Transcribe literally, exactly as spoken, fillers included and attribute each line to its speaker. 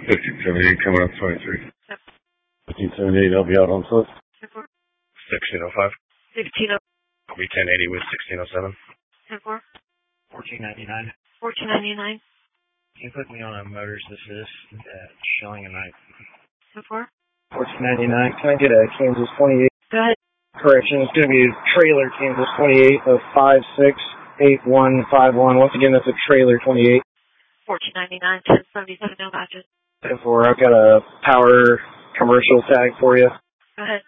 Speaker 1: fifteen seventy-eight coming up twenty-three.
Speaker 2: Yep.
Speaker 1: fifteen seventy-eight, I'll be out on foot.
Speaker 2: ten four.
Speaker 1: sixteen oh five.
Speaker 2: sixteen oh.
Speaker 1: I'll be ten eighty with sixteen oh seven.
Speaker 2: ten four.
Speaker 3: fourteen ninety-nine.
Speaker 2: fourteen ninety-nine.
Speaker 3: Can you put me on a motors assist at Shelling and Knight?
Speaker 2: ten four.
Speaker 3: fourteen ninety-nine. Can I get a Kansas twenty-eight?
Speaker 2: Go ahead.
Speaker 3: Correction, it's going to be a trailer Kansas twenty-eight of five six eight one five one. Once again, that's a trailer twenty-eight.
Speaker 2: fourteen ninety-nine, ten seventy-seven, no matches.
Speaker 3: ten four. I've got a power commercial tag for you.
Speaker 2: Go ahead.